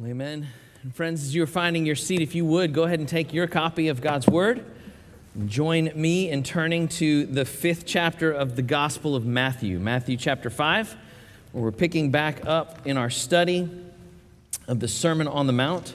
Amen. And friends, as you're finding your seat, if you would, go ahead and take your copy of God's Word. Join me in turning to the 5th chapter of the Gospel of Matthew, Matthew chapter 5, where we're picking back up in our study of the Sermon on the Mount.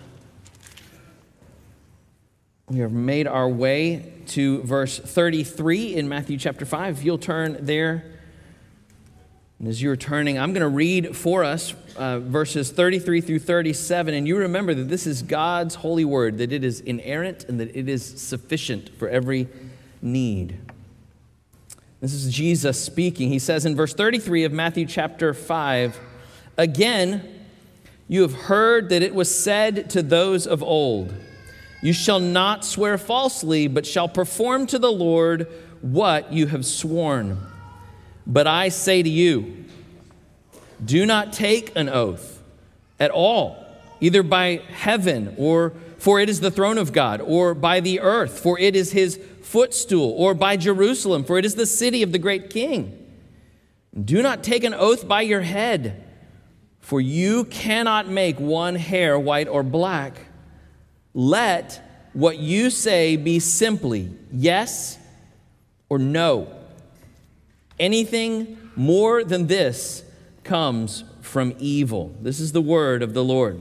We have made our way to verse 33 in Matthew chapter 5. If you'll turn there, and as you're turning, I'm going to read for us verses 33 through 37. And you remember that this is God's holy word, that it is inerrant and that it is sufficient for every need. This is Jesus speaking. He says in verse 33 of Matthew chapter 5, "Again, you have heard that it was said to those of old, 'You shall not swear falsely, but shall perform to the Lord what you have sworn.' But I say to you, do not take an oath at all, either by heaven, or for it is the throne of God, or by the earth, for it is his footstool, or by Jerusalem, for it is the city of the great king. Do not take an oath by your head, for you cannot make one hair white or black. Let what you say be simply yes or no. Anything more than this comes from evil." This is the word of the Lord.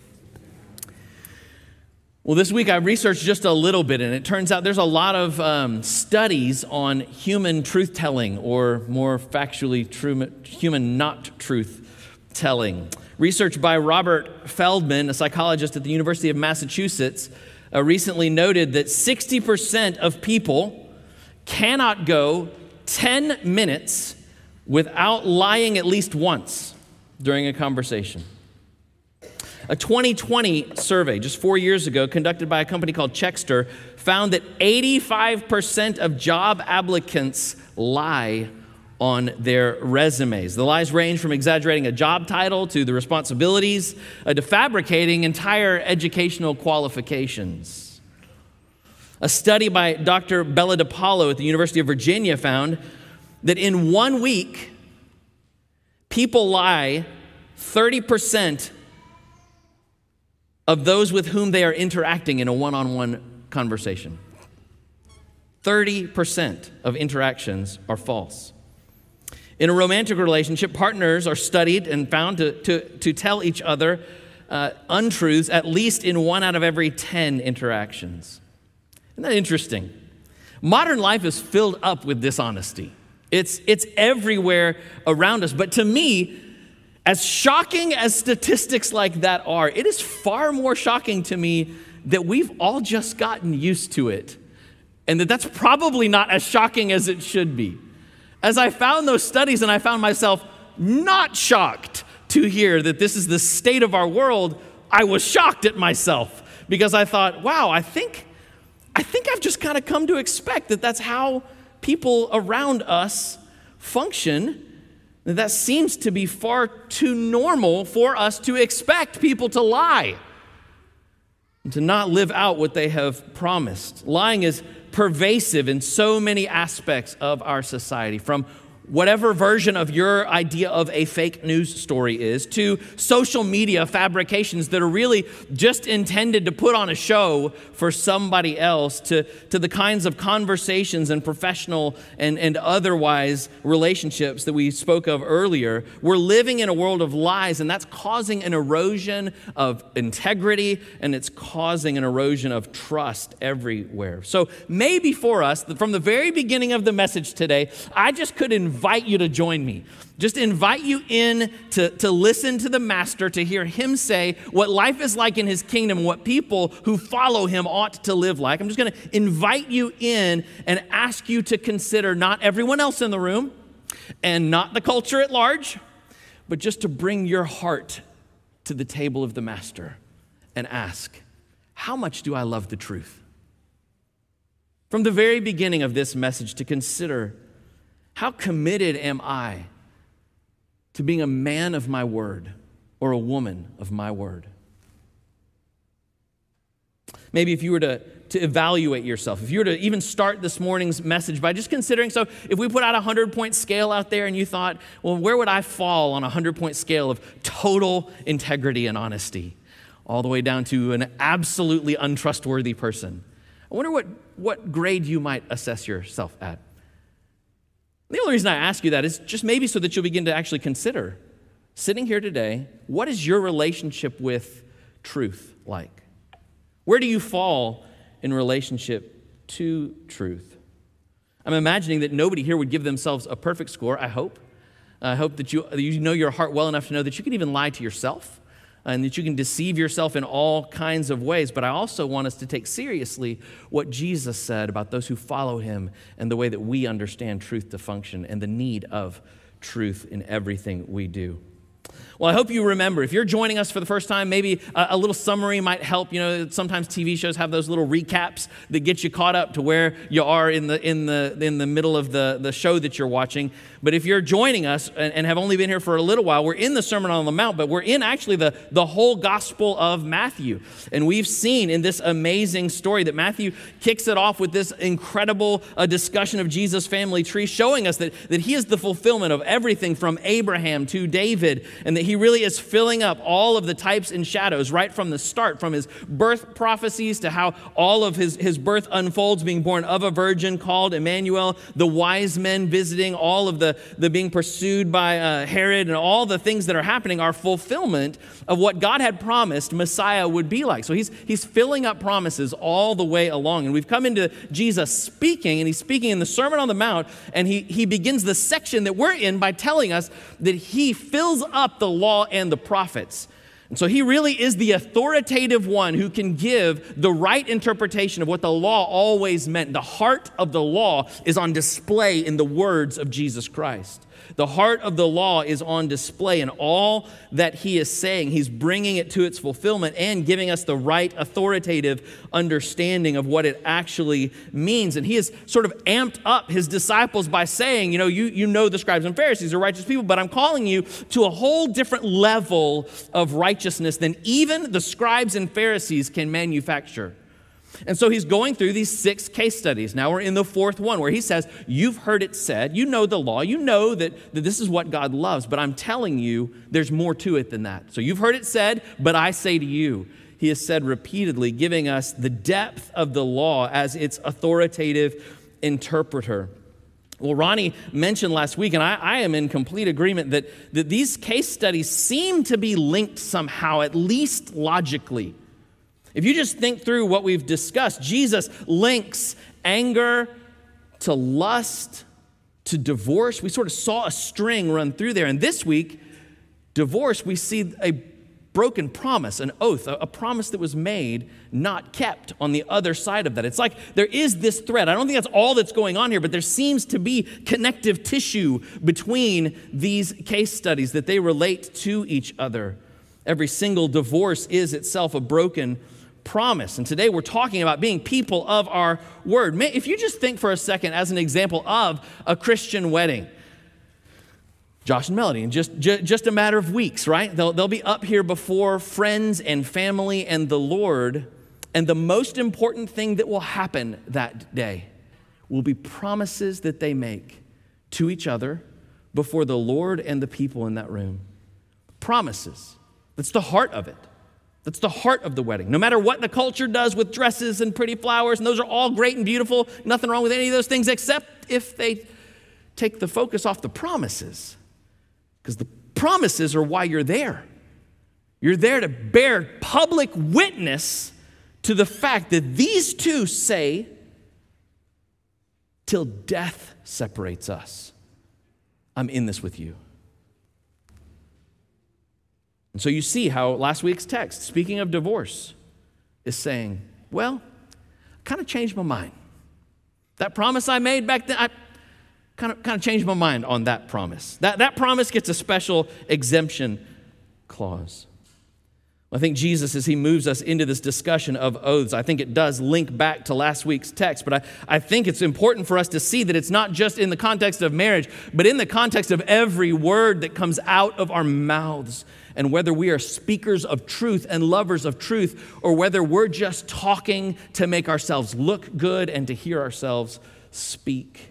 Well, this week I researched just a little bit, and it turns out there's a lot of studies on human truth-telling, or more factually, human not truth-telling. Research by Robert Feldman, a psychologist at the University of Massachusetts, recently noted that 60% of people cannot go 10 minutes without lying at least once during a conversation. A 2020 survey just 4 years ago conducted by a company called Checkster found that 85% of job applicants lie on their resumes. The lies range from exaggerating a job title to the responsibilities to fabricating entire educational qualifications. A study by Dr. Bella DiPaolo at the University of Virginia found that in 1 week, people lie 30% of those with whom they are interacting in a one-on-one conversation. 30% of interactions are false. In a romantic relationship, partners are studied and found to tell each other untruths at least in 1 out of every 10 interactions. Isn't that interesting? Modern life is filled up with dishonesty. It's everywhere around us. But to me, as shocking as statistics like that are, it is far more shocking to me that we've all just gotten used to it, and that's probably not as shocking as it should be. As I found those studies, and I found myself not shocked to hear that this is the state of our world, I was shocked at myself, because I thought, wow, I think I've just kind of come to expect that that's how people around us function. That seems to be far too normal for us to expect people to lie and to not live out what they have promised. Lying is pervasive in so many aspects of our society, from whatever version of your idea of a fake news story is, to social media fabrications that are really just intended to put on a show for somebody else, to the kinds of conversations and professional and otherwise relationships that we spoke of earlier. We're living in a world of lies, and that's causing an erosion of integrity, and it's causing an erosion of trust everywhere. So maybe for us, from the very beginning of the message today, I just could invite you to join me. Just invite you in to listen to the Master, to hear him say what life is like in his kingdom, what people who follow him ought to live like. I'm just going to invite you in and ask you to consider not everyone else in the room and not the culture at large, but just to bring your heart to the table of the Master and ask, how much do I love the truth? From the very beginning of this message, to consider, how committed am I to being a man of my word or a woman of my word? Maybe if you were to evaluate yourself, if you were to even start this morning's message by just considering, so if we put out a 100-point scale out there and you thought, well, where would I fall on a 100-point scale of total integrity and honesty? all the way down to an absolutely untrustworthy person. I wonder what grade you might assess yourself at. The only reason I ask you that is just maybe so that you'll begin to actually consider, sitting here today, what is your relationship with truth like? Where do you fall in relationship to truth? I'm imagining that nobody here would give themselves a perfect score, I hope. I hope that you know your heart well enough to know that you can even lie to yourself and that you can deceive yourself in all kinds of ways. But I also want us to take seriously what Jesus said about those who follow him and the way that we understand truth to function and the need of truth in everything we do. Well, I hope you remember, if you're joining us for the first time, maybe a little summary might help. You know, sometimes TV shows have those little recaps that get you caught up to where you are in the middle of the show that you're watching. But if you're joining us and have only been here for a little while, we're in the Sermon on the Mount, but we're in actually the whole Gospel of Matthew. And we've seen in this amazing story that Matthew kicks it off with this incredible discussion of Jesus' family tree, showing us that he is the fulfillment of everything from Abraham to David, and that he really is filling up all of the types and shadows right from the start, from his birth prophecies to how all of his birth unfolds, being born of a virgin called Emmanuel, the wise men visiting, all of the being pursued by Herod, and all the things that are happening are fulfillment of what God had promised Messiah would be like. So he's filling up promises all the way along. And we've come into Jesus speaking, and he's speaking in the Sermon on the Mount, and he begins the section that we're in by telling us that he fills up the law and the prophets. And so he really is the authoritative one who can give the right interpretation of what the law always meant. The heart of the law is on display in the words of Jesus Christ. The heart of the law is on display in all that he is saying. He's bringing it to its fulfillment and giving us the right authoritative understanding of what it actually means. And he has sort of amped up his disciples by saying, you know the scribes and Pharisees are righteous people, but I'm calling you to a whole different level of righteousness than even the scribes and Pharisees can manufacture. And so he's going through these 6 case studies. Now we're in the 4th one where he says, you've heard it said, you know the law, you know that this is what God loves, but I'm telling you there's more to it than that. So you've heard it said, but I say to you, he has said repeatedly, giving us the depth of the law as its authoritative interpreter. Well, Ronnie mentioned last week, and I am in complete agreement that these case studies seem to be linked somehow, at least logically. If you just think through what we've discussed, Jesus links anger to lust to divorce. We sort of saw a string run through there. And this week, divorce, we see a broken promise, an oath, a promise that was made, not kept on the other side of that. It's like there is this thread. I don't think that's all that's going on here, but there seems to be connective tissue between these case studies, that they relate to each other. Every single divorce is itself a broken promise. And today we're talking about being people of our word. If you just think for a second as an example of a Christian wedding, Josh and Melody, in just a matter of weeks, right? They'll be up here before friends and family and the Lord, and the most important thing that will happen that day will be promises that they make to each other before the Lord and the people in that room. Promises. That's the heart of it. That's the heart of the wedding. No matter what the culture does with dresses and pretty flowers, and those are all great and beautiful, nothing wrong with any of those things, except if they take the focus off the promises. Because the promises are why you're there. You're there to bear public witness to the fact that these two say, till death separates us, I'm in this with you. And so you see how last week's text, speaking of divorce, is saying, well, I kind of changed my mind. That promise I made back then, I kind of changed my mind on that promise. That promise gets a special exemption clause. I think Jesus, as he moves us into this discussion of oaths, I think it does link back to last week's text, but I think it's important for us to see that it's not just in the context of marriage, but in the context of every word that comes out of our mouths. And whether we are speakers of truth and lovers of truth, or whether we're just talking to make ourselves look good and to hear ourselves speak.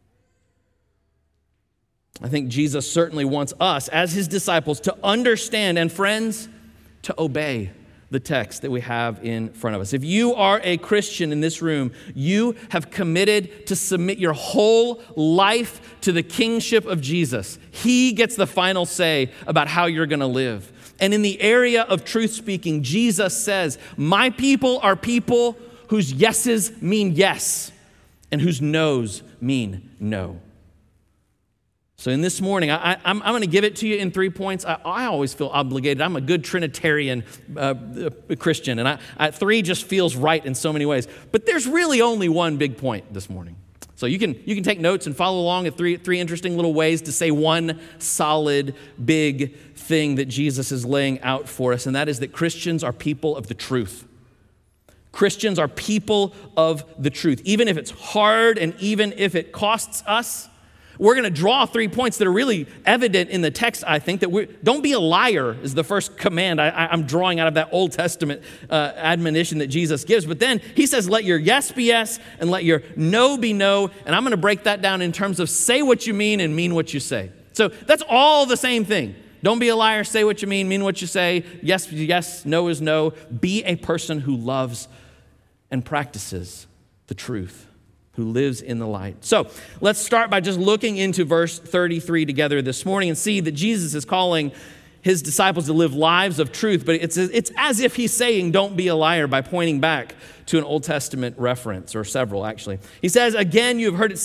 I think Jesus certainly wants us, as his disciples, to understand and, friends, to obey the text that we have in front of us. If you are a Christian in this room, you have committed to submit your whole life to the kingship of Jesus. He gets the final say about how you're going to live. And in the area of truth speaking, Jesus says, my people are people whose yeses mean yes and whose noes mean no. So in this morning, I'm going to give it to you in 3 points. I always feel obligated. I'm a good Trinitarian Christian, and 3 just feels right in so many ways. But there's really only one big point this morning. So you can take notes and follow along at three interesting little ways to say one solid, big thing that Jesus is laying out for us, and that is that Christians are people of the truth. Christians are people of the truth. Even if it's hard and even if it costs us, we're going to draw 3 points that are really evident in the text, I think, that don't be a liar is the first command I'm drawing out of that Old Testament admonition that Jesus gives. But then he says, let your yes be yes and let your no be no. And I'm going to break that down in terms of say what you mean and mean what you say. So that's all the same thing. Don't be a liar, say what you mean what you say. Yes, yes, no is no. Be a person who loves and practices the truth, who lives in the light. So let's start by just looking into verse 33 together this morning and see that Jesus is calling his disciples to live lives of truth, but it's as if he's saying, don't be a liar, by pointing back to an Old Testament reference, or several actually. He says, again, you've heard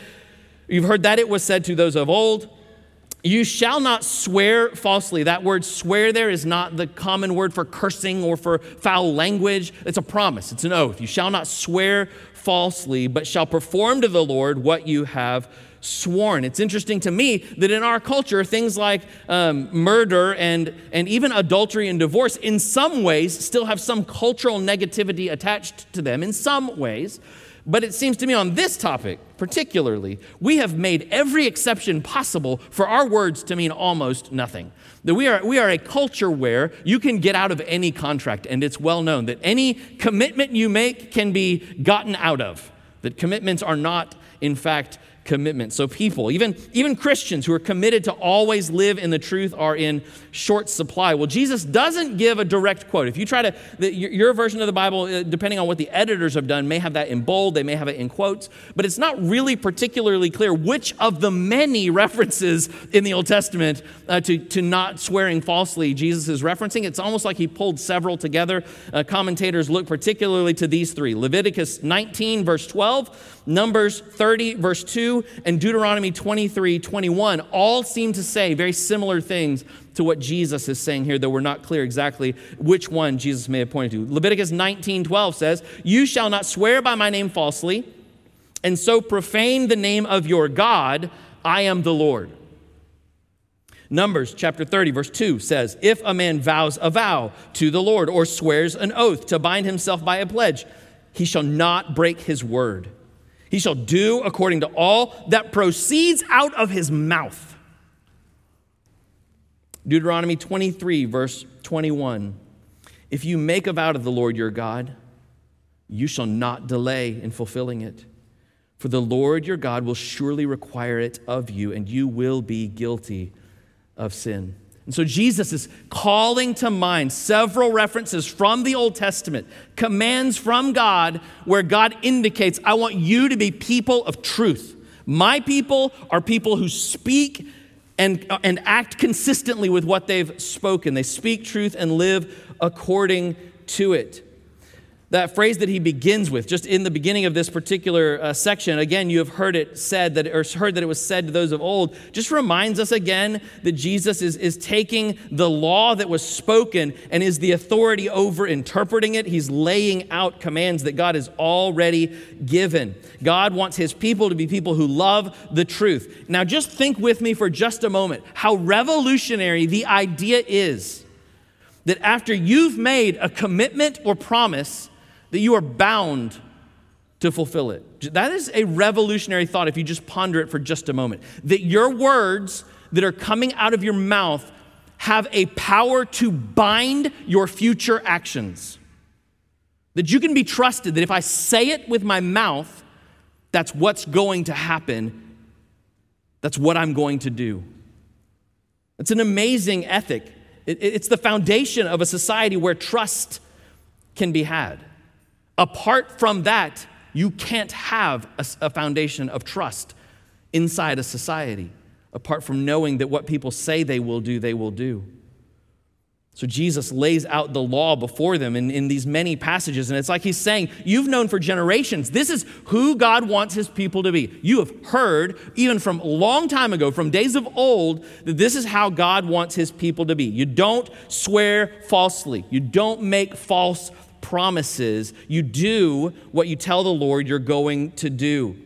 that it was said to those of old, you shall not swear falsely. That word swear there is not the common word for cursing or for foul language. It's a promise. It's an oath. You shall not swear falsely, but shall perform to the Lord what you have sworn. It's interesting to me that in our culture, things like murder and even adultery and divorce in some ways still have some cultural negativity attached to them in some ways. But it seems to me on this topic particularly, we have made every exception possible for our words to mean almost nothing. That we are a culture where you can get out of any contract, and it's well known that any commitment you make can be gotten out of. That commitments are not, in fact, commitments. So people, even Christians who are committed to always live in the truth, are in short supply. Well, Jesus doesn't give a direct quote. If you try to, your version of the Bible, depending on what the editors have done, may have that in bold, they may have it in quotes, but it's not really particularly clear which of the many references in the Old Testament to not swearing falsely Jesus is referencing. It's almost like he pulled several together. Commentators look particularly to these 3. Leviticus 19, verse 12, Numbers 30, verse 2, and Deuteronomy 23, 21 all seem to say very similar things to what Jesus is saying here, though we're not clear exactly which one Jesus may have pointed to. Leviticus 19, 12 says, you shall not swear by my name falsely, and so profane the name of your God. I am the Lord. Numbers chapter 30, verse 2 says, if a man vows a vow to the Lord or swears an oath to bind himself by a pledge, he shall not break his word. He shall do according to all that proceeds out of his mouth. Deuteronomy 23, verse 21. If you make a vow to the Lord your God, you shall not delay in fulfilling it. For the Lord your God will surely require it of you, and you will be guilty of sin. And so Jesus is calling to mind several references from the Old Testament, commands from God where God indicates, I want you to be people of truth. My people are people who speak and act consistently with what they've spoken. They speak truth and live according to it. That phrase that he begins with, just in the beginning of this particular section, again, you have heard it said that, or heard that it was said to those of old, just reminds us again that Jesus is taking the law that was spoken and is the authority over interpreting it. He's laying out commands that God has already given. God wants his people to be people who love the truth. Now, just think with me for just a moment how revolutionary the idea is that after you've made a commitment or promise, that you are bound to fulfill it. That is a revolutionary thought if you just ponder it for just a moment. That your words that are coming out of your mouth have a power to bind your future actions. That you can be trusted that if I say it with my mouth, that's what's going to happen. That's what I'm going to do. It's an amazing ethic. It's the foundation of a society where trust can be had. Apart from that, you can't have a foundation of trust inside a society, apart from knowing that what people say they will do, they will do. So Jesus lays out the law before them in these many passages, and it's like he's saying, you've known for generations, this is who God wants his people to be. You have heard, even from a long time ago, from days of old, that this is how God wants his people to be. You don't swear falsely. You don't make false promises. You do what you tell the Lord you're going to do.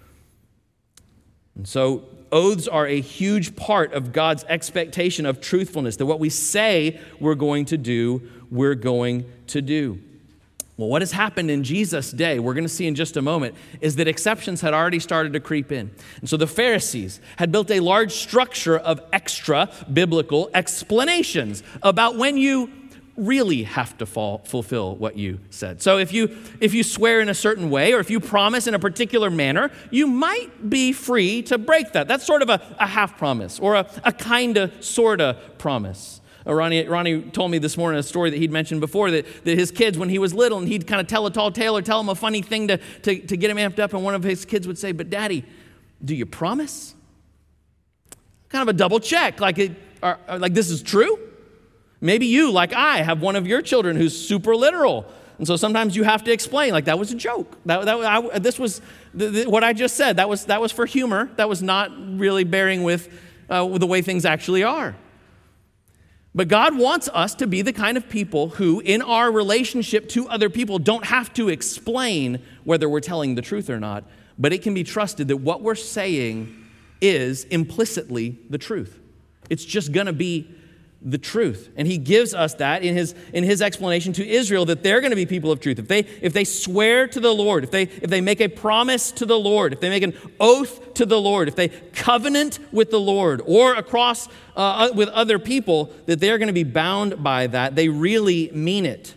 And so oaths are a huge part of God's expectation of truthfulness, that what we say we're going to do, we're going to do. Well, what has happened in Jesus' day, we're going to see in just a moment, is that exceptions had already started to creep in. And so the Pharisees had built a large structure of extra biblical explanations about when you really have to fulfill what you said. So if you swear in a certain way, or if you promise in a particular manner, you might be free to break that. That's sort of a half promise, or a kinda, sorta promise. Ronnie told me this morning a story that he'd mentioned before, that his kids, when he was little, and he'd kind of tell a tall tale or tell him a funny thing to get him amped up, and one of his kids would say, "But Daddy, do you promise?" Kind of a double check, like this is true? Maybe you, like I, have one of your children who's super literal. And so sometimes you have to explain, like, that was a joke. This was what I just said. That was for humor. That was not really bearing with the way things actually are. But God wants us to be the kind of people who, in our relationship to other people, don't have to explain whether we're telling the truth or not, but it can be trusted that what we're saying is implicitly the truth. It's just going to be the truth. And he gives us that in his explanation to Israel, that they're going to be people of truth. If they swear to the Lord, if they make a promise to the Lord, if they make an oath to the Lord, if they covenant with the Lord or across with other people, that they're going to be bound by that. They really mean it.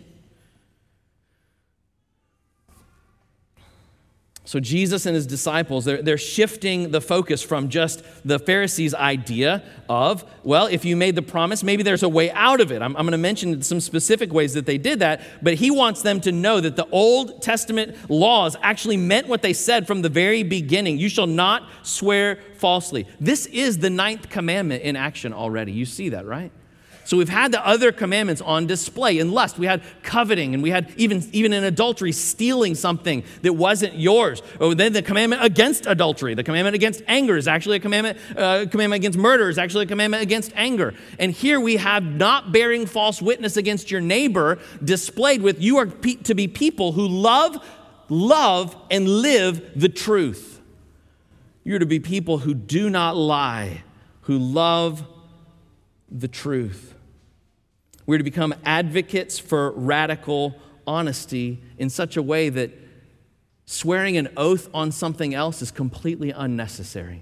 So Jesus and his disciples, they're shifting the focus from just the Pharisees' idea of, well, if you made the promise, maybe there's a way out of it. I'm going to mention some specific ways that they did that, but he wants them to know that the Old Testament laws actually meant what they said from the very beginning. You shall not swear falsely. This is the 9th commandment in action already. You see that, right? So we've had the other commandments on display. In lust, we had coveting, and we had even in adultery, stealing something that wasn't yours. Or then the commandment against adultery. The commandment against anger is actually a commandment. Commandment against murder is actually a commandment against anger. And here we have not bearing false witness against your neighbor displayed with, you are to be people who love, and live the truth. You're to be people who do not lie, who love the truth. We're to become advocates for radical honesty in such a way that swearing an oath on something else is completely unnecessary.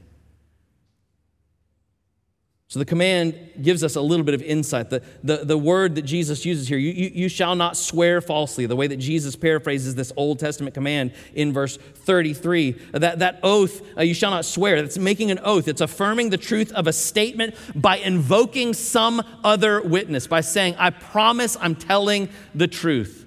So the command gives us a little bit of insight. The word that Jesus uses here, you shall not swear falsely, the way that Jesus paraphrases this Old Testament command in verse 33. That oath, you shall not swear, that's making an oath. It's affirming the truth of a statement by invoking some other witness, by saying, I promise I'm telling the truth.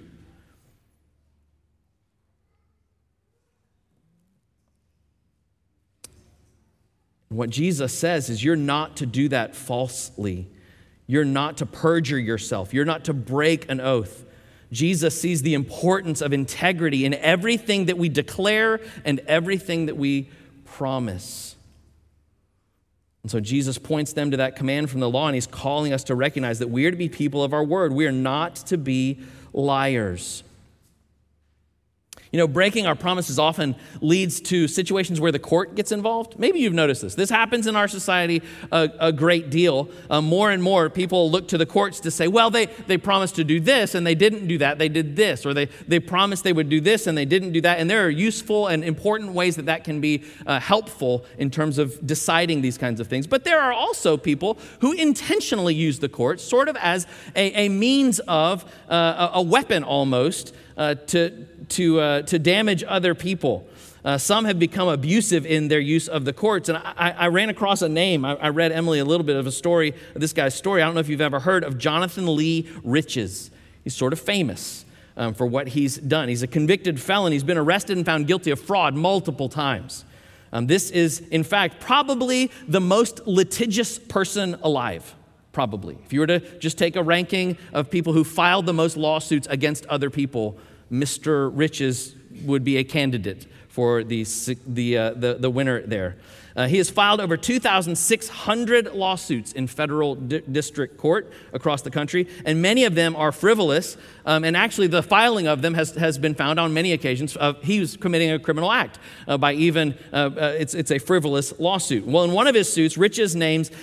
What Jesus says is you're not to do that falsely. You're not to perjure yourself. You're not to break an oath. Jesus sees the importance of integrity in everything that we declare and everything that we promise. And so Jesus points them to that command from the law, and he's calling us to recognize that we are to be people of our word. We are not to be liars. You know, breaking our promises often leads to situations where the court gets involved. Maybe you've noticed this. This happens in our society a great deal. More and more people look to the courts to say, well, they promised to do this and they didn't do that. They did this. Or they promised they would do this and they didn't do that. And there are useful and important ways that can be helpful in terms of deciding these kinds of things. But there are also people who intentionally use the courts sort of as a means of a weapon almost to damage other people. Some have become abusive in their use of the courts. And I ran across a name. I read Emily a little bit of a story, this guy's story. I don't know if you've ever heard of Jonathan Lee Riches. He's sort of famous. for what he's done. He's a convicted felon. He's been arrested and found guilty of fraud multiple times. This is, in fact, probably the most litigious person alive, probably. If you were to just take a ranking of people who filed the most lawsuits against other people, Mr. Riches would be a candidate for the winner there. He has filed over 2,600 lawsuits in federal district court across the country, and many of them are frivolous. And actually, the filing of them has been found on many occasions. He was committing a criminal act by even, it's a frivolous lawsuit. Well, in one of his suits, Riches names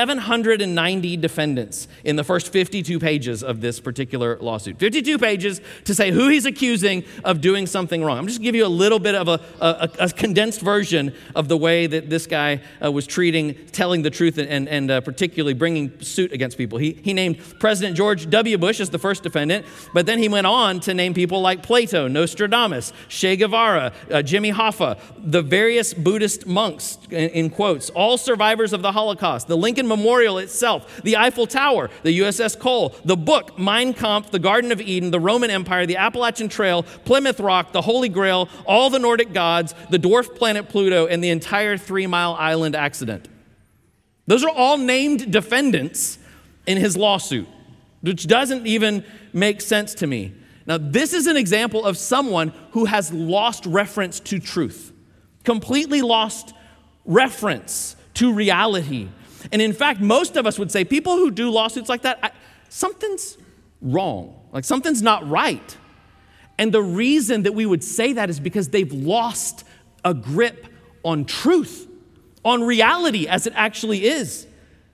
790 defendants in the first 52 pages of this particular lawsuit. 52 pages to say who he's accusing of doing something wrong. I'm just going to give you a little bit of a condensed version of the way that this guy was telling the truth and particularly bringing suit against people. He named President George W. Bush as the first defendant, but then he went on to name people like Plato, Nostradamus, Che Guevara, Jimmy Hoffa, the various Buddhist monks, in quotes, all survivors of the Holocaust, the Lincoln Memorial itself, the Eiffel Tower, the USS Cole, the book, Mein Kampf, the Garden of Eden, the Roman Empire, the Appalachian Trail, Plymouth Rock, the Holy Grail, all the Nordic gods, the dwarf planet Pluto, and the entire 3 Mile Island accident. Those are all named defendants in his lawsuit, which doesn't even make sense to me. Now, this is an example of someone who has lost reference to truth, completely lost reference to reality. And in fact, most of us would say people who do lawsuits like that, something's wrong, like something's not right. And the reason that we would say that is because they've lost a grip on truth, on reality as it actually is.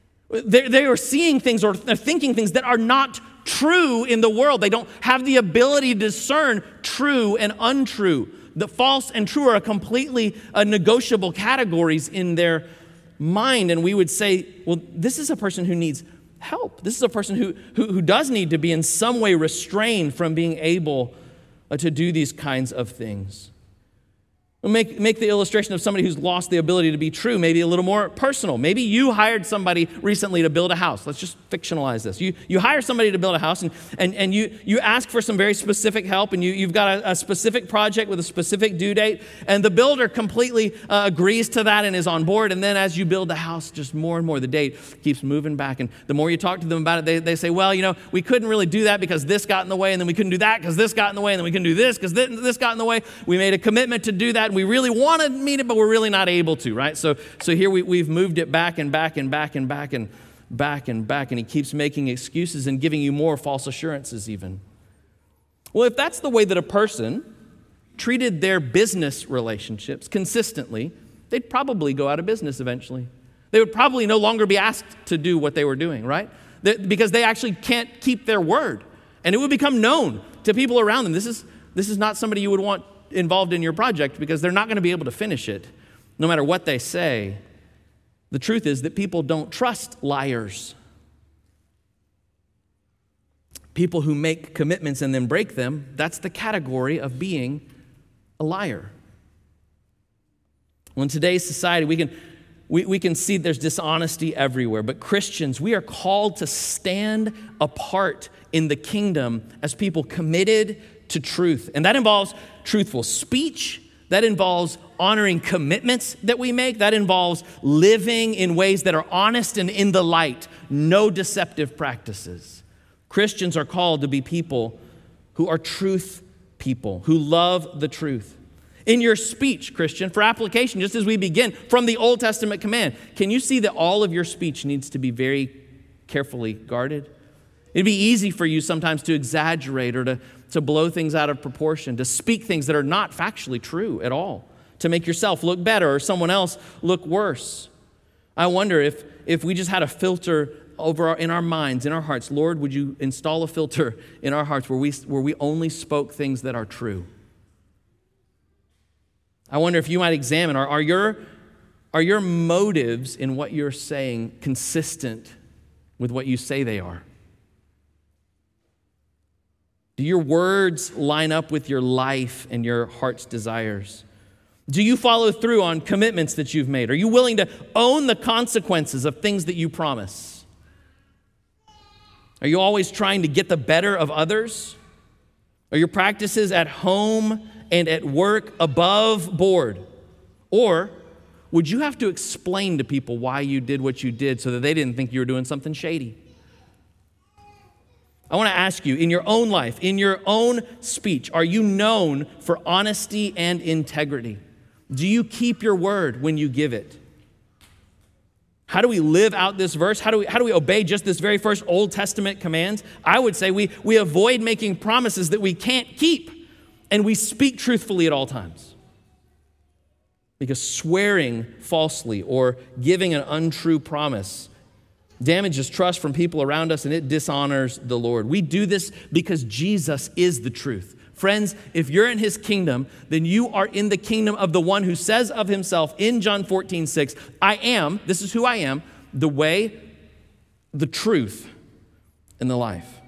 They are seeing things or they're thinking things that are not true in the world. They don't have the ability to discern true and untrue. The false and true are completely negotiable categories in their mind. And we would say, well, this is a person who needs help. This is a person who does need to be in some way restrained from being able to do these kinds of things. We'll make the illustration of somebody who's lost the ability to be true maybe a little more personal. Maybe you hired somebody recently to build a house. Let's just fictionalize this. You hire somebody to build a house and you ask for some very specific help, and you've got a specific project with a specific due date, and the builder completely agrees to that and is on board. And then as you build the house, just more and more the date keeps moving back. And the more you talk to them about it, they say, well, we couldn't really do that because this got in the way, and then we couldn't do that because this got in the way, and then we couldn't do this because this got in the way. We made a commitment to do that. We really wanted to meet it, but we're really not able to, right? So here we've moved it back and back and back and back and back and back, and he keeps making excuses and giving you more false assurances even. Well, if that's the way that a person treated their business relationships consistently, they'd probably go out of business eventually. They would probably no longer be asked to do what they were doing, right? Because they actually can't keep their word. And it would become known to people around them. This is not somebody you would want involved in your project because they're not going to be able to finish it no matter what they say. The truth is that people don't trust liars. People who make commitments and then break them, that's the category of being a liar. Well, in today's society, we can see there's dishonesty everywhere, but Christians, we are called to stand apart in the kingdom as people committed to truth. And that involves truthful speech. That involves honoring commitments that we make. That involves living in ways that are honest and in the light. No deceptive practices. Christians are called to be people who are truth people, who love the truth. In your speech, Christian, for application, just as we begin from the Old Testament command, can you see that all of your speech needs to be very carefully guarded? It'd be easy for you sometimes to exaggerate or to blow things out of proportion, to speak things that are not factually true at all, to make yourself look better or someone else look worse. I wonder if we just had a filter in our minds, in our hearts. Lord, would you install a filter in our hearts where we only spoke things that are true? I wonder if you might examine, are your motives in what you're saying consistent with what you say they are? Do your words line up with your life and your heart's desires? Do you follow through on commitments that you've made? Are you willing to own the consequences of things that you promise? Are you always trying to get the better of others? Are your practices at home and at work above board? Or would you have to explain to people why you did what you did so that they didn't think you were doing something shady? I want to ask you, in your own life, in your own speech, are you known for honesty and integrity? Do you keep your word when you give it? How do we live out this verse? How do we obey just this very first Old Testament commands? I would say we avoid making promises that we can't keep, and we speak truthfully at all times. Because swearing falsely or giving an untrue promise damages trust from people around us, and it dishonors the Lord. We do this because Jesus is the truth. Friends, if you're in his kingdom, then you are in the kingdom of the one who says of himself in John 14:6, I am, this is who I am, the way, the truth, and the life.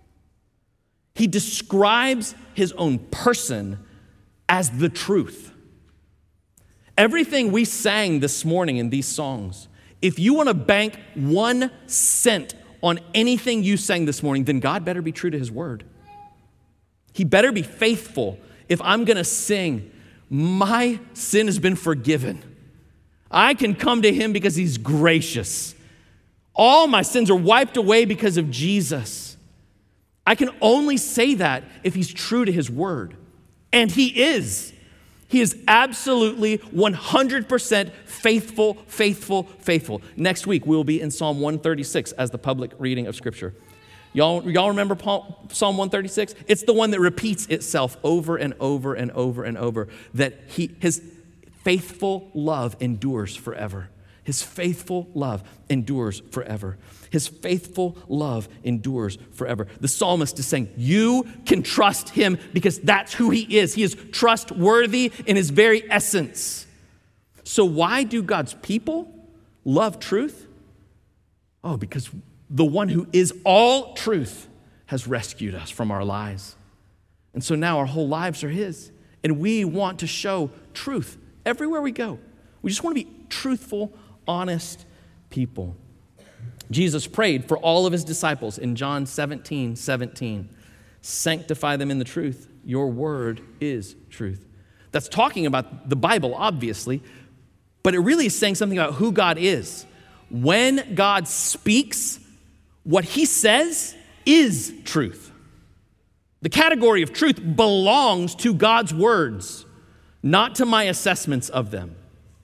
He describes his own person as the truth. Everything we sang this morning in these songs, if you want to bank 1 cent on anything you sang this morning, then God better be true to his word. He better be faithful if I'm going to sing, my sin has been forgiven. I can come to him because he's gracious. All my sins are wiped away because of Jesus. I can only say that if he's true to his word. And he is. He is absolutely 100% faithful, faithful, faithful. Next week, we'll be in Psalm 136 as the public reading of Scripture. Y'all remember Psalm 136? It's the one that repeats itself over and over and over and over, that his faithful love endures forever. His faithful love endures forever. His faithful love endures forever. The psalmist is saying, you can trust him because that's who he is. He is trustworthy in his very essence. So why do God's people love truth? Oh, because the one who is all truth has rescued us from our lies. And so now our whole lives are his. And we want to show truth everywhere we go. We just want to be truthful, honest people. Jesus prayed for all of his disciples in John 17:17. Sanctify them in the truth. Your word is truth. That's talking about the Bible, obviously, but it really is saying something about who God is. When God speaks, what he says is truth. The category of truth belongs to God's words, not to my assessments of them.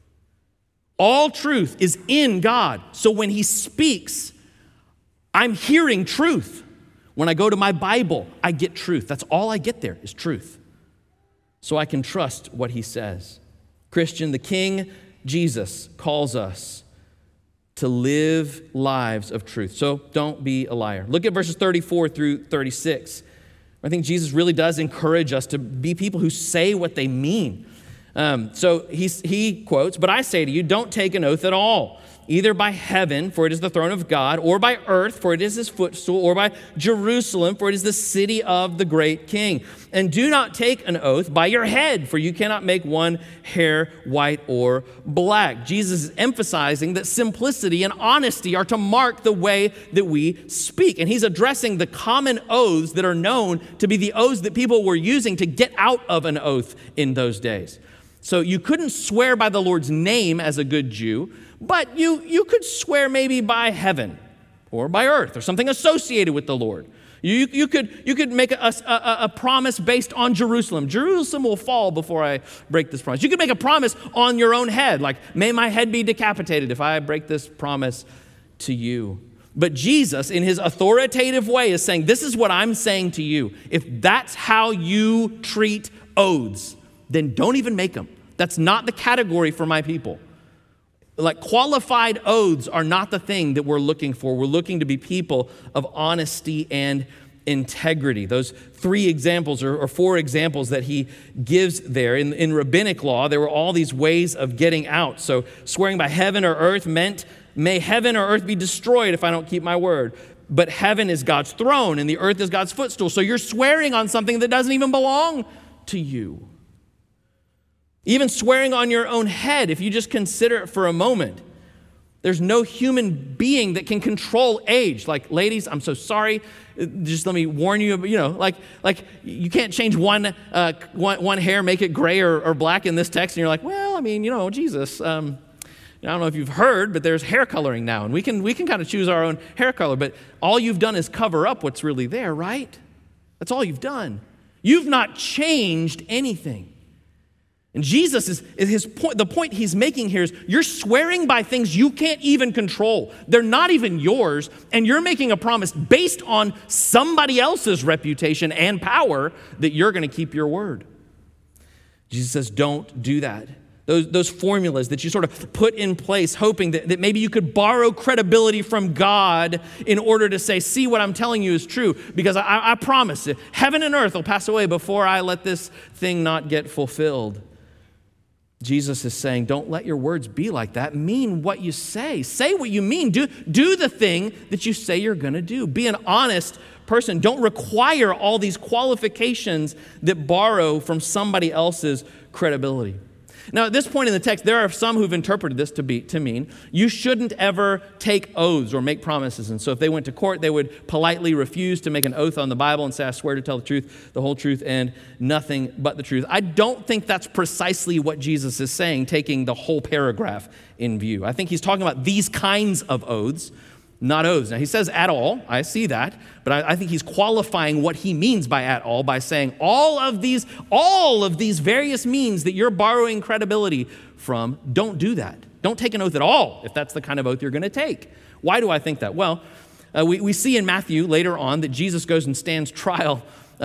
All truth is in God. So when he speaks, I'm hearing truth. When I go to my Bible, I get truth. That's all I get there is truth. So I can trust what he says. Christian, the King Jesus calls us to live lives of truth. So don't be a liar. Look at verses 34 through 36. I think Jesus really does encourage us to be people who say what they mean. So he quotes, but I say to you, don't take an oath at all, either by heaven, for it is the throne of God, or by earth, for it is his footstool, or by Jerusalem, for it is the city of the great king. And do not take an oath by your head, for you cannot make one hair white or black. Jesus is emphasizing that simplicity and honesty are to mark the way that we speak. And he's addressing the common oaths that are known to be the oaths that people were using to get out of an oath in those days. So you couldn't swear by the Lord's name as a good Jew, but you could swear maybe by heaven or by earth or something associated with the Lord. You could make a promise based on Jerusalem. Jerusalem will fall before I break this promise. You could make a promise on your own head, like, may my head be decapitated if I break this promise to you. But Jesus, in his authoritative way, is saying, this is what I'm saying to you. If that's how you treat oaths, then don't even make them. That's not the category for my people. Like, qualified oaths are not the thing that we're looking for. We're looking to be people of honesty and integrity. Those 3 examples or 4 examples that he gives there. In rabbinic law, there were all these ways of getting out. So swearing by heaven or earth meant, may heaven or earth be destroyed if I don't keep my word. But heaven is God's throne and the earth is God's footstool. So you're swearing on something that doesn't even belong to you. Even swearing on your own head, if you just consider it for a moment. There's no human being that can control age. Like, ladies, I'm so sorry. Just let me warn you, like you can't change one hair, make it gray or black in this text. And you're like, well, I mean, Jesus, I don't know if you've heard, but there's hair coloring now. And we can kind of choose our own hair color. But all you've done is cover up what's really there, right? That's all you've done. You've not changed anything. And Jesus the point he's making here is you're swearing by things you can't even control. They're not even yours, and you're making a promise based on somebody else's reputation and power that you're going to keep your word. Jesus says, don't do that. Those formulas that you sort of put in place, hoping that maybe you could borrow credibility from God in order to say, see, what I'm telling you is true, because I promise it. Heaven and earth will pass away before I let this thing not get fulfilled. Jesus is saying, don't let your words be like that. Mean what you say. Say what you mean. Do the thing that you say you're going to do. Be an honest person. Don't require all these qualifications that borrow from somebody else's credibility. Now, at this point in the text, there are some who've interpreted this to mean you shouldn't ever take oaths or make promises. And so if they went to court, they would politely refuse to make an oath on the Bible and say, I swear to tell the truth, the whole truth, and nothing but the truth. I don't think that's precisely what Jesus is saying, taking the whole paragraph in view. I think he's talking about these kinds of oaths, not oaths. Now, he says at all. I see that. But I think he's qualifying what he means by at all by saying all of these various means that you're borrowing credibility from, don't do that. Don't take an oath at all if that's the kind of oath you're going to take. Why do I think that? Well, we see in Matthew later on that Jesus goes and stands trial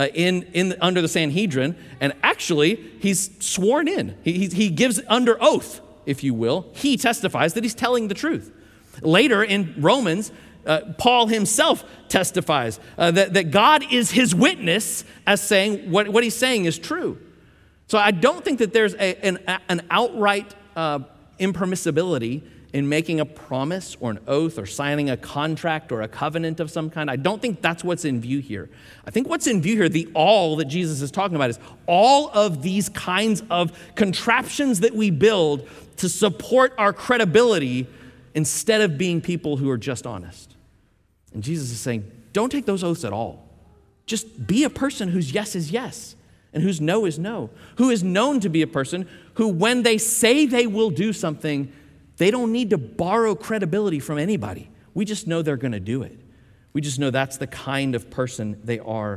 under the Sanhedrin, and actually he's sworn in. He gives under oath, if you will. He testifies that he's telling the truth. Later in Romans, Paul himself testifies that God is his witness as saying what he's saying is true. So I don't think that there's an outright impermissibility in making a promise or an oath or signing a contract or a covenant of some kind. I don't think that's what's in view here. I think what's in view here, the all that Jesus is talking about, is all of these kinds of contraptions that we build to support our credibility instead of being people who are just honest. And Jesus is saying, don't take those oaths at all. Just be a person whose yes is yes and whose no is no, who is known to be a person who, when they say they will do something, they don't need to borrow credibility from anybody. We just know they're going to do it. We just know that's the kind of person they are.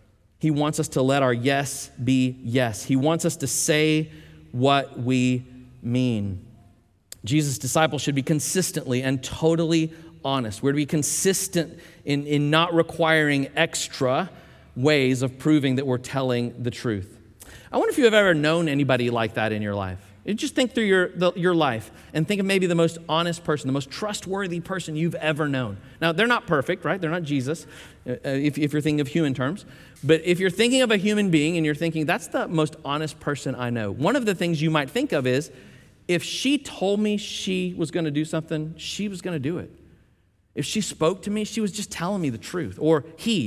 He wants us to let our yes be yes. He wants us to say what we mean. Jesus' disciples should be consistently and totally honest. We're to be consistent in not requiring extra ways of proving that we're telling the truth. I wonder if you have ever known anybody like that in your life. You just think through your life and think of maybe the most honest person, the most trustworthy person you've ever known. Now, they're not perfect, right? They're not Jesus, if you're thinking of human terms. But if you're thinking of a human being and you're thinking, that's the most honest person I know, one of the things you might think of is, if she told me she was going to do something, she was going to do it. If she spoke to me, she was just telling me the truth. Or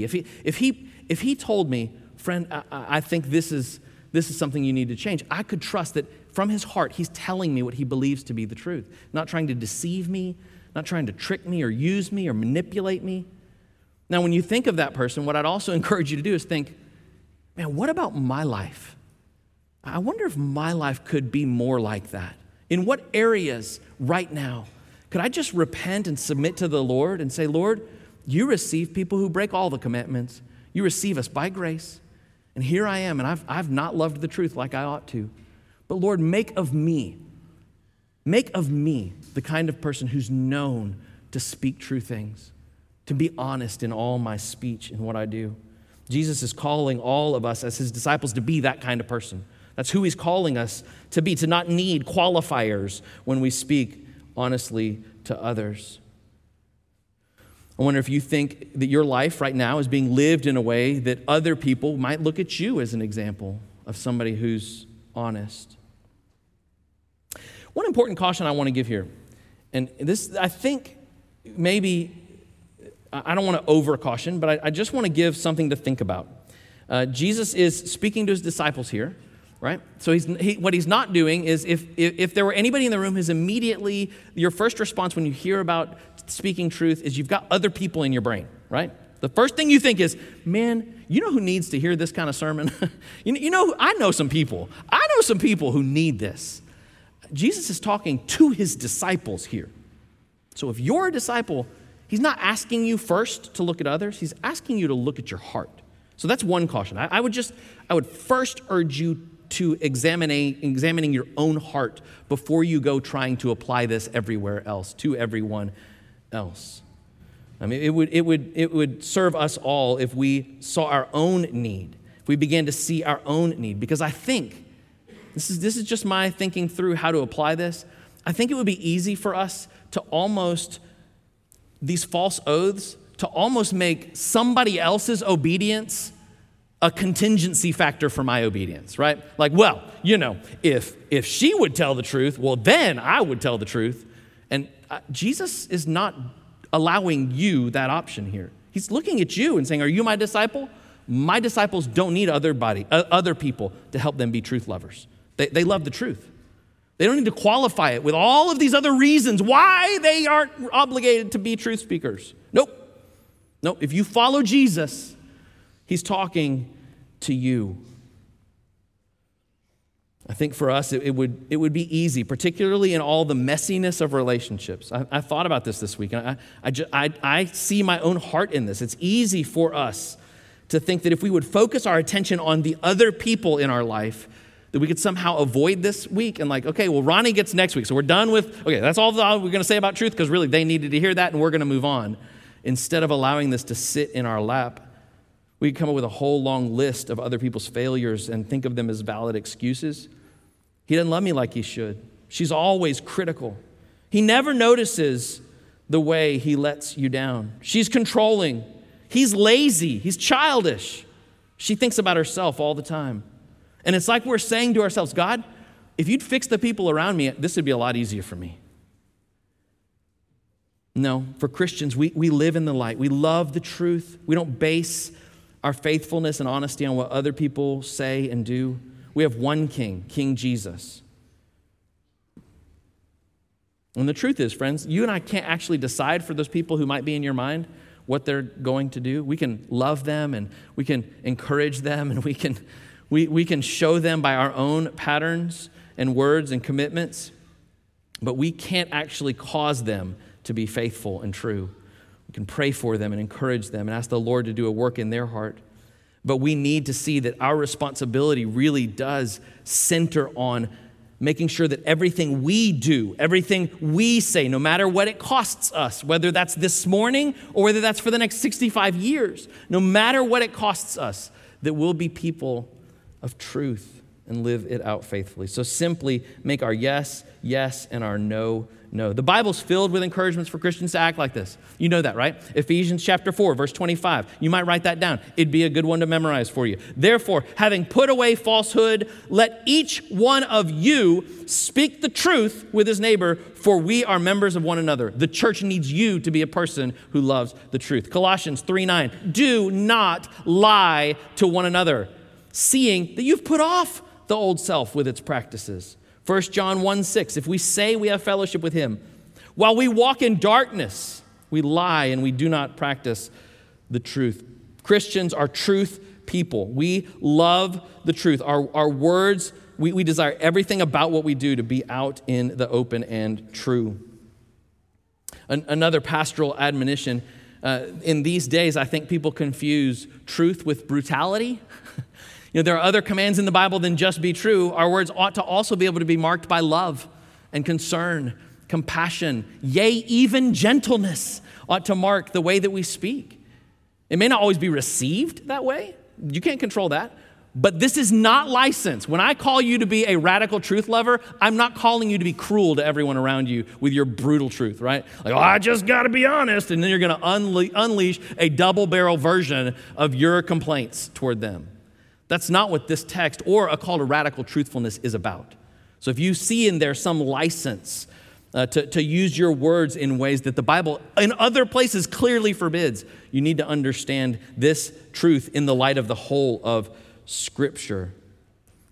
if he told me, friend, I think this is something you need to change, I could trust that from his heart, he's telling me what he believes to be the truth, not trying to deceive me, not trying to trick me or use me or manipulate me. Now, when you think of that person, what I'd also encourage you to do is think, man, what about my life? I wonder if my life could be more like that. In what areas right now could I just repent and submit to the Lord and say, Lord, you receive people who break all the commandments. You receive us by grace. And here I am, and I've not loved the truth like I ought to. But Lord, make of me the kind of person who's known to speak true things, to be honest in all my speech and what I do. Jesus is calling all of us as his disciples to be that kind of person. That's who he's calling us to be, to not need qualifiers when we speak honestly to others. I wonder if you think that your life right now is being lived in a way that other people might look at you as an example of somebody who's honest. One important caution I want to give here, and this, I think, maybe, I don't want to over-caution, but I just want to give something to think about. Jesus is speaking to his disciples here. right? So what he's not doing is if there were anybody in the room who's immediately, your first response when you hear about speaking truth is you've got other people in your brain, right? The first thing you think is, man, you know who needs to hear this kind of sermon? I know some people. I know some people who need this. Jesus is talking to his disciples here. So if you're a disciple, he's not asking you first to look at others. He's asking you to look at your heart. So that's one caution. I would first urge you to examining your own heart before you go trying to apply this everywhere else, to everyone else. I mean, it would serve us all if we saw our own need, if we began to see our own need. Because I think, this is just my thinking through how to apply this, I think it would be easy for us to almost, these false oaths, to almost make somebody else's obedience a contingency factor for my obedience, right? Like, well, if she would tell the truth, well, then I would tell the truth. And Jesus is not allowing you that option here. He's looking at you and saying, are you my disciple? My disciples don't need other people to help them be truth lovers. They love the truth. They don't need to qualify it with all of these other reasons why they aren't obligated to be truth speakers. Nope. If you follow Jesus, he's talking to you. I think for us, it would be easy, particularly in all the messiness of relationships. I thought about this week, and I see my own heart in this. It's easy for us to think that if we would focus our attention on the other people in our life, that we could somehow avoid this week and okay, well, Ronnie gets next week, so we're done with, okay, that's all we're going to say about truth because really they needed to hear that and we're going to move on. Instead of allowing this to sit in our lap, we could come up with a whole long list of other people's failures and think of them as valid excuses. He doesn't love me like he should. She's always critical. He never notices the way he lets you down. She's controlling. He's lazy. He's childish. She thinks about herself all the time. And it's like we're saying to ourselves, God, if you'd fix the people around me, this would be a lot easier for me. No, for Christians, we live in the light. We love the truth. We don't base our faithfulness and honesty on what other people say and do. We have one King, King Jesus. And the truth is, friends, you and I can't actually decide for those people who might be in your mind what they're going to do. We can love them and we can encourage them and we can show them by our own patterns and words and commitments, but we can't actually cause them to be faithful and true. We can pray for them and encourage them and ask the Lord to do a work in their heart. But we need to see that our responsibility really does center on making sure that everything we do, everything we say, no matter what it costs us, whether that's this morning or whether that's for the next 65 years, no matter what it costs us, that we'll be people of truth and live it out faithfully. So simply make our yes, yes, and our no, no. The Bible's filled with encouragements for Christians to act like this. You know that, right? Ephesians chapter 4, verse 25. You might write that down. It'd be a good one to memorize for you. Therefore, having put away falsehood, let each one of you speak the truth with his neighbor, for we are members of one another. The church needs you to be a person who loves the truth. Colossians 3:9. Do not lie to one another, seeing that you've put off the old self with its practices. 1 John 1:6, if we say we have fellowship with him, while we walk in darkness, we lie and we do not practice the truth. Christians are truth people. We love the truth. Our words, we desire everything about what we do to be out in the open and true. Another pastoral admonition, in these days, I think people confuse truth with brutality. There are other commands in the Bible than just be true. Our words ought to also be able to be marked by love and concern, compassion, yea, even gentleness ought to mark the way that we speak. It may not always be received that way. You can't control that. But this is not license. When I call you to be a radical truth lover, I'm not calling you to be cruel to everyone around you with your brutal truth, right? Like, I just got to be honest. And then you're going to unleash a double-barrel version of your complaints toward them. That's not what this text or a call to radical truthfulness is about. So if you see in there some license to use your words in ways that the Bible in other places clearly forbids, you need to understand this truth in the light of the whole of Scripture.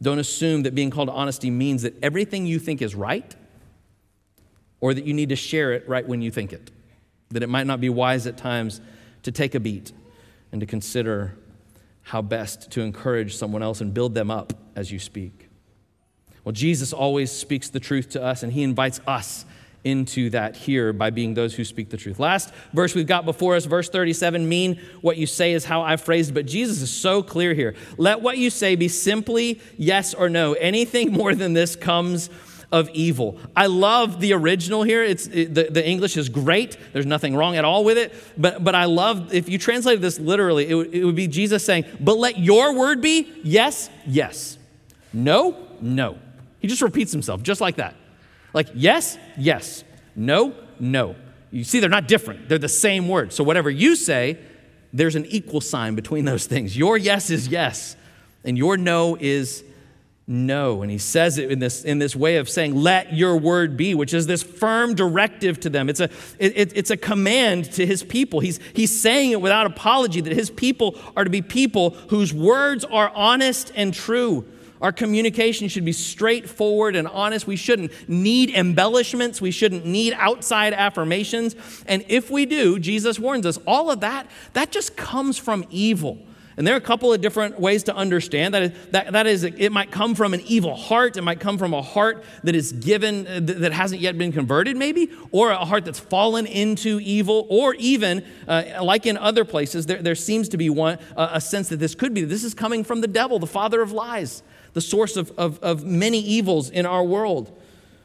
Don't assume that being called to honesty means that everything you think is right or that you need to share it right when you think it. That it might not be wise at times to take a beat and to consider how best to encourage someone else and build them up as you speak. Well, Jesus always speaks the truth to us, and he invites us into that here by being those who speak the truth. Last verse we've got before us, verse 37, mean what you say is how I phrased it, but Jesus is so clear here. Let what you say be simply yes or no. Anything more than this comes of evil. I love the original here. The English is great. There's nothing wrong at all with it. But I love, if you translated this literally, it would be Jesus saying, but let your word be yes, yes. No, no. He just repeats himself just like that. Like yes, yes. No, no. You see, they're not different. They're the same word. So whatever you say, there's an equal sign between those things. Your yes is yes, and your no is no. And he says it in this way of saying, let your word be, which is this firm directive to them. It's a command to his people. He's saying it without apology that his people are to be people whose words are honest and true. Our communication should be straightforward and honest. We shouldn't need embellishments. We shouldn't need outside affirmations. And if we do, Jesus warns us, all of that just comes from evil. And there are a couple of different ways to understand that is, it might come from an evil heart. It might come from a heart that is given, that hasn't yet been converted maybe, or a heart that's fallen into evil, or even, like in other places, there seems to be a sense that this is coming from the devil, the father of lies, the source of many evils in our world.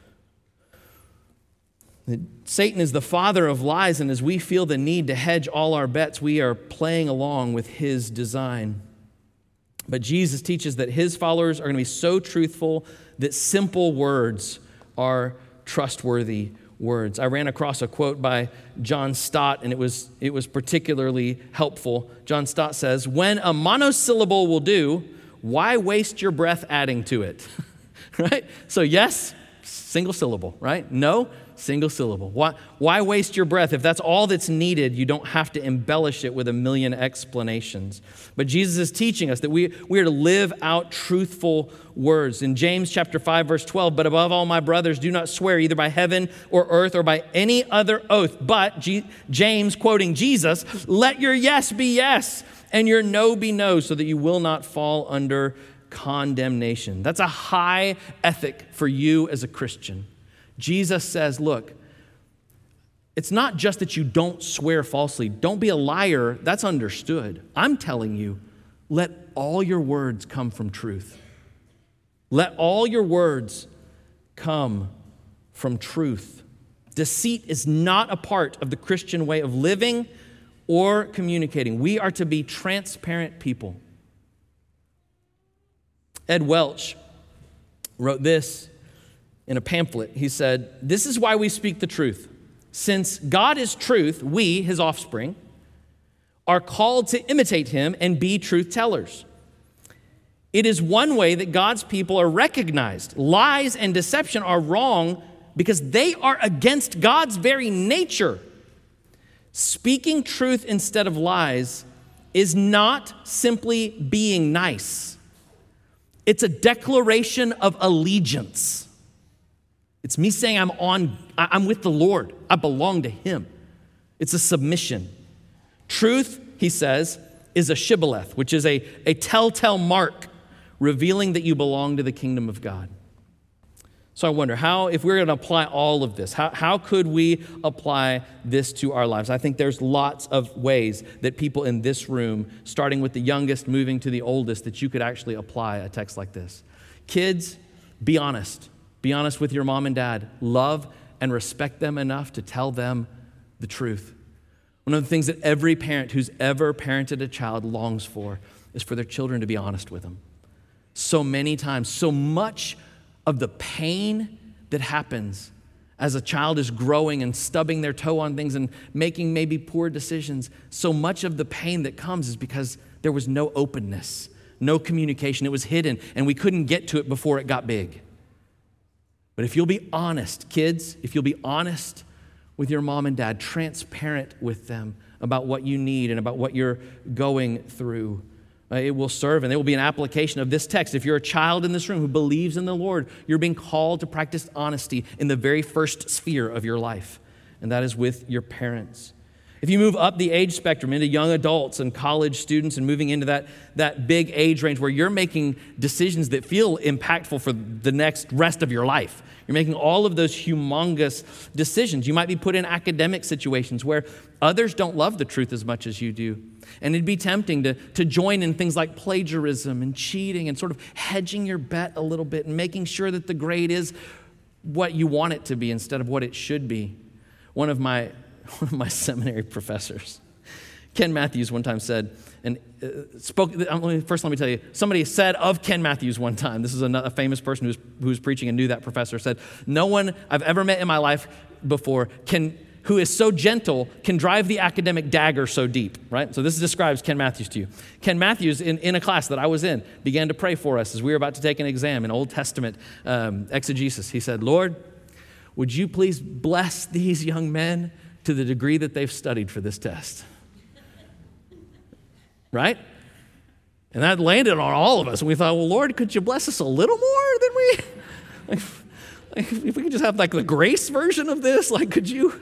Satan is the father of lies, and as we feel the need to hedge all our bets, we are playing along with his design. But Jesus teaches that his followers are going to be so truthful that simple words are trustworthy words. I ran across a quote by John Stott, and it was particularly helpful. John Stott says, "When a monosyllable will do, why waste your breath adding to it?" Right? So yes, single syllable, right? No, single syllable. Why waste your breath? If that's all that's needed, you don't have to embellish it with a million explanations. But Jesus is teaching us that we are to live out truthful words. In James chapter 5, verse 12, "But above all, my brothers, do not swear either by heaven or earth or by any other oath. But," James quoting Jesus, "let your yes be yes and your no be no, so that you will not fall under condemnation." That's a high ethic for you as a Christian. Jesus says, look, it's not just that you don't swear falsely. Don't be a liar. That's understood. I'm telling you, let all your words come from truth. Let all your words come from truth. Deceit is not a part of the Christian way of living or communicating. We are to be transparent people. Ed Welch wrote this in a pamphlet. He said, "This is why we speak the truth. Since God is truth, we, his offspring, are called to imitate him and be truth tellers. It is one way that God's people are recognized. Lies and deception are wrong because they are against God's very nature. Speaking truth instead of lies is not simply being nice. It's a declaration of allegiance. It's me saying I'm with the Lord. I belong to him. It's a submission. Truth, he says, is a shibboleth, which is a telltale mark revealing that you belong to the kingdom of God. So I wonder, if we're going to apply all of this, how could we apply this to our lives? I think there's lots of ways that people in this room, starting with the youngest, moving to the oldest, that you could actually apply a text like this. Kids, be honest. Be honest with your mom and dad. Love and respect them enough to tell them the truth. One of the things that every parent who's ever parented a child longs for is for their children to be honest with them. So many times, so much of the pain that happens as a child is growing and stubbing their toe on things and making maybe poor decisions, so much of the pain that comes is because there was no openness, no communication. It was hidden, and we couldn't get to it before it got big. But if you'll be honest, kids, if you'll be honest with your mom and dad, transparent with them about what you need and about what you're going through, It will serve, and there will be an application of this text. If you're a child in this room who believes in the Lord, you're being called to practice honesty in the very first sphere of your life, and that is with your parents. If you move up the age spectrum into young adults and college students and moving into that big age range where you're making decisions that feel impactful for the rest of your life, you're making all of those humongous decisions. You might be put in academic situations where others don't love the truth as much as you do. And it'd be tempting to join in things like plagiarism and cheating and sort of hedging your bet a little bit and making sure that the grade is what you want it to be instead of what it should be. One of my seminary professors, Ken Matthews, one time said, and let me tell you, somebody said of Ken Matthews one time, this is a famous person who was preaching and knew that professor, said, "No one I've ever met in my life before who is so gentle can drive the academic dagger so deep," right? So this describes Ken Matthews to you. Ken Matthews, in a class that I was in, began to pray for us as we were about to take an exam in Old Testament exegesis. He said, "Lord, would you please bless these young men to the degree that they've studied for this test?" Right? And that landed on all of us. And we thought, well, Lord, could you bless us a little more than we... if we could just have like the grace version of this, like could you...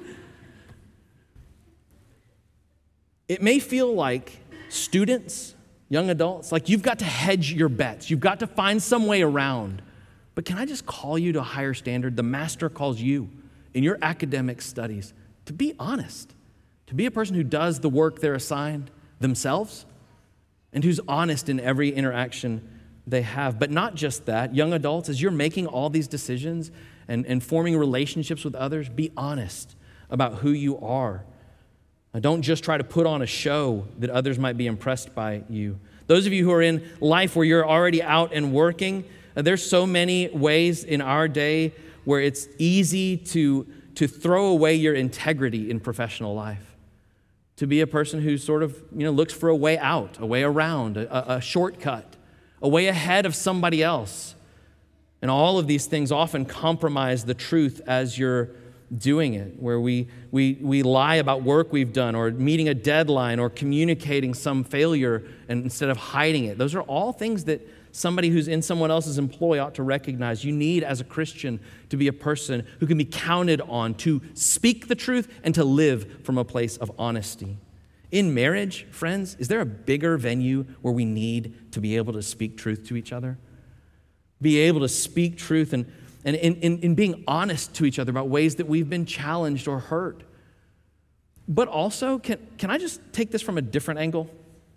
It may feel like students, young adults, like you've got to hedge your bets. You've got to find some way around. But can I just call you to a higher standard? The master calls you in your academic studies to be honest, to be a person who does the work they're assigned themselves and who's honest in every interaction they have. But not just that, young adults, as you're making all these decisions and forming relationships with others, be honest about who you are. Don't just try to put on a show that others might be impressed by you. Those of you who are in life where you're already out and working, there's so many ways in our day where it's easy to throw away your integrity in professional life. To be a person who sort of, looks for a way out, a way around, a shortcut, a way ahead of somebody else. And all of these things often compromise the truth as you're doing it, where we lie about work we've done or meeting a deadline or communicating some failure and instead of hiding it. Those are all things that somebody who's in someone else's employ ought to recognize. You need, as a Christian, to be a person who can be counted on to speak the truth and to live from a place of honesty. In marriage, friends, is there a bigger venue where we need to be able to speak truth to each other? Be able to speak truth and in being honest to each other about ways that we've been challenged or hurt. But also, can I just take this from a different angle?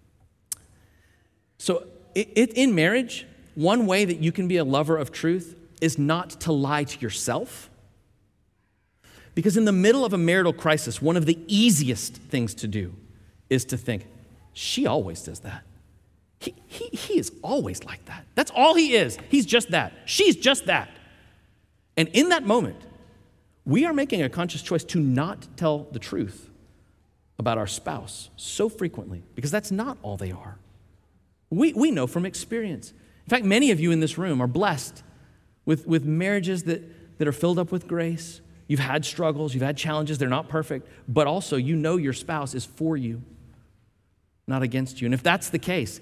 So in marriage, one way that you can be a lover of truth is not to lie to yourself. Because in the middle of a marital crisis, one of the easiest things to do is to think, she always does that. He is always like that. That's all he is. He's just that. She's just that. And in that moment, we are making a conscious choice to not tell the truth about our spouse so frequently, because that's not all they are. We know from experience. In fact, many of you in this room are blessed with marriages that are filled up with grace. You've had struggles, you've had challenges, they're not perfect, but also you know your spouse is for you, not against you. And if that's the case,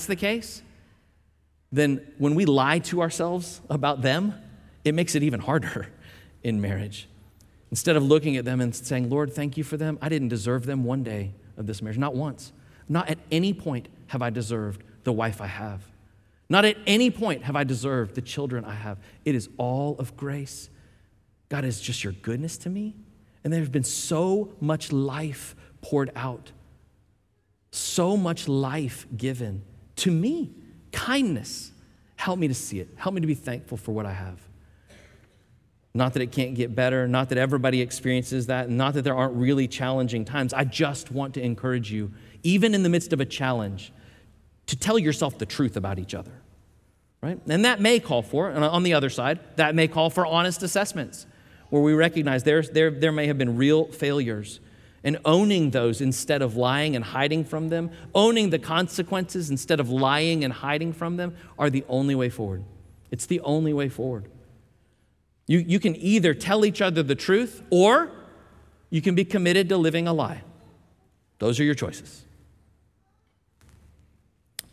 then when we lie to ourselves about them, it makes it even harder in marriage. Instead of looking at them and saying, Lord, thank you for them, I didn't deserve them one day of this marriage, not once. Not at any point have I deserved the wife I have. Not at any point have I deserved the children I have. It is all of grace. God, is just your goodness to me. And there's been so much life poured out, so much life given to me. Kindness. Help me to see it. Help me to be thankful for what I have. Not that it can't get better, not that everybody experiences that, and not that there aren't really challenging times. I just want to encourage you, even in the midst of a challenge, to tell yourself the truth about each other, right? And that may call for, and on the other side, that may call for honest assessments, where we recognize there may have been real failures, and owning those instead of lying and hiding from them, owning the consequences instead of lying and hiding from them, are the only way forward. It's the only way forward. You can either tell each other the truth, or you can be committed to living a lie. Those are your choices.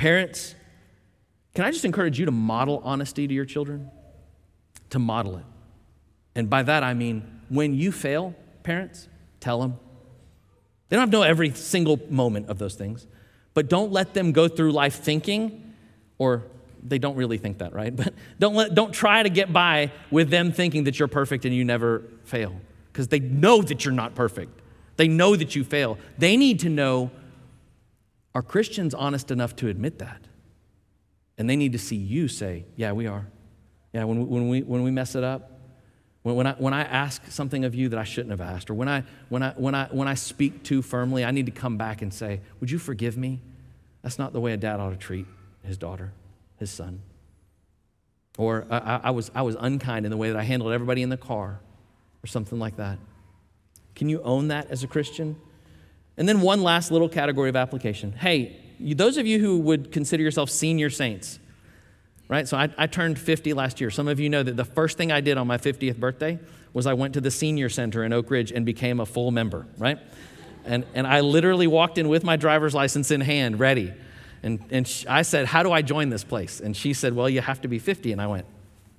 Parents, can I just encourage you to model honesty to your children? To model it. And by that I mean, when you fail, parents, tell them. They don't have to know every single moment of those things, but don't let them go through life thinking, or they don't really think that, right? But don't try to get by with them thinking that you're perfect and you never fail, because they know that you're not perfect. They know that you fail. They need to know, are Christians honest enough to admit that? And they need to see you say, yeah, we are. Yeah, when we mess it up, when I ask something of you that I shouldn't have asked, or when I speak too firmly, I need to come back and say, would you forgive me? That's not the way a dad ought to treat his daughter, his son. Or I was unkind in the way that I handled everybody in the car, or something like that. Can you own that as a Christian? And then one last little category of application. Hey, those of you who would consider yourself senior saints, right? So I turned 50 last year. Some of you know that the first thing I did on my 50th birthday was I went to the senior center in Oak Ridge and became a full member, right? And I literally walked in with my driver's license in hand, ready. And I said, how do I join this place? And she said, well, you have to be 50. And I went,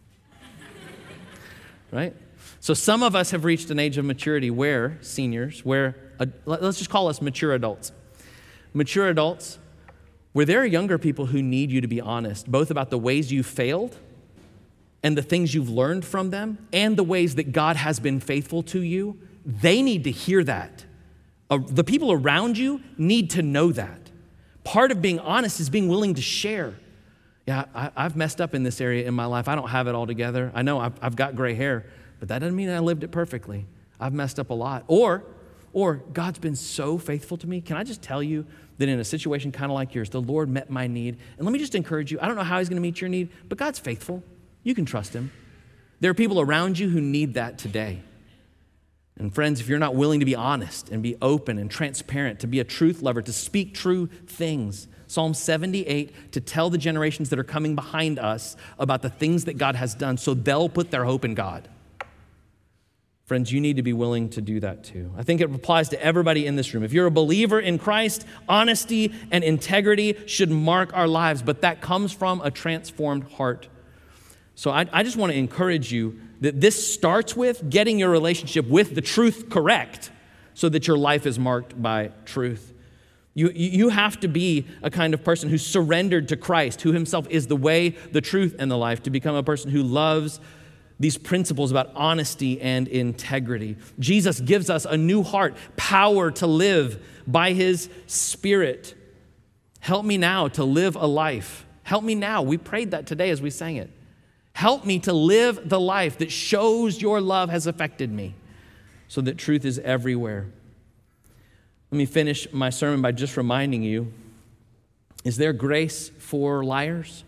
right? So some of us have reached an age of maturity where seniors, let's just call us mature adults. Mature adults, where there are younger people who need you to be honest, both about the ways you failed and the things you've learned from them and the ways that God has been faithful to you. They need to hear that. The people around you need to know that. Part of being honest is being willing to share. Yeah, I've messed up in this area in my life. I don't have it all together. I know I've got gray hair, but that doesn't mean I lived it perfectly. I've messed up a lot. Or God's been so faithful to me. Can I just tell you that in a situation kind of like yours, the Lord met my need. And let me just encourage you, I don't know how he's going to meet your need, but God's faithful. You can trust him. There are people around you who need that today. And friends, if you're not willing to be honest and be open and transparent, to be a truth lover, to speak true things, Psalm 78, to tell the generations that are coming behind us about the things that God has done so they'll put their hope in God. Friends, you need to be willing to do that too. I think it applies to everybody in this room. If you're a believer in Christ, honesty and integrity should mark our lives, but that comes from a transformed heart. So I just want to encourage you that this starts with getting your relationship with the truth correct so that your life is marked by truth. You have to be a kind of person who's surrendered to Christ, who himself is the way, the truth, and the life, to become a person who loves these principles about honesty and integrity. Jesus gives us a new heart, power to live by his Spirit. Help me now to live a life. Help me now. We prayed that today as we sang it. Help me to live the life that shows your love has affected me so that truth is everywhere. Let me finish my sermon by just reminding you, is there grace for liars?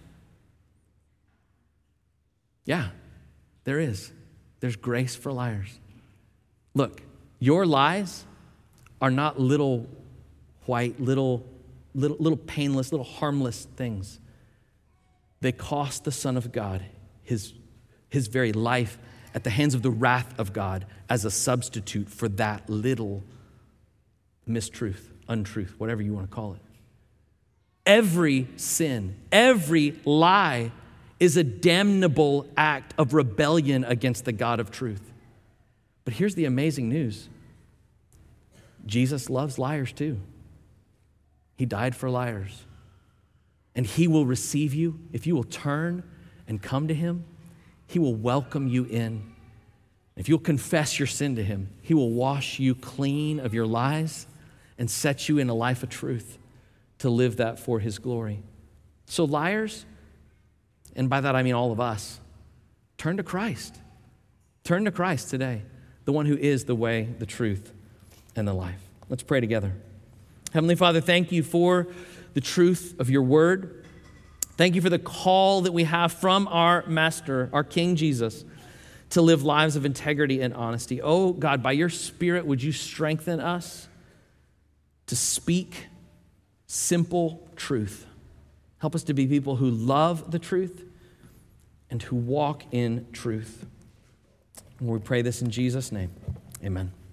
Yeah. There is. There's grace for liars. Look, your lies are not little white, little painless, little harmless things. They cost the Son of God his very life at the hands of the wrath of God as a substitute for that little mistruth, untruth, whatever you want to call it. Every sin, every lie is a damnable act of rebellion against the God of truth. But here's the amazing news. Jesus loves liars too. He died for liars. And he will receive you. If you will turn and come to him, he will welcome you in. If you'll confess your sin to him, he will wash you clean of your lies and set you in a life of truth to live that for his glory. So liars, and by that I mean all of us, turn to Christ. Turn to Christ today, the one who is the way, the truth, and the life. Let's pray together. Heavenly Father, thank you for the truth of your word. Thank you for the call that we have from our Master, our King Jesus, to live lives of integrity and honesty. Oh God, by your Spirit, would you strengthen us to speak simple truth. Help us to be people who love the truth and who walk in truth. And we pray this in Jesus' name. Amen.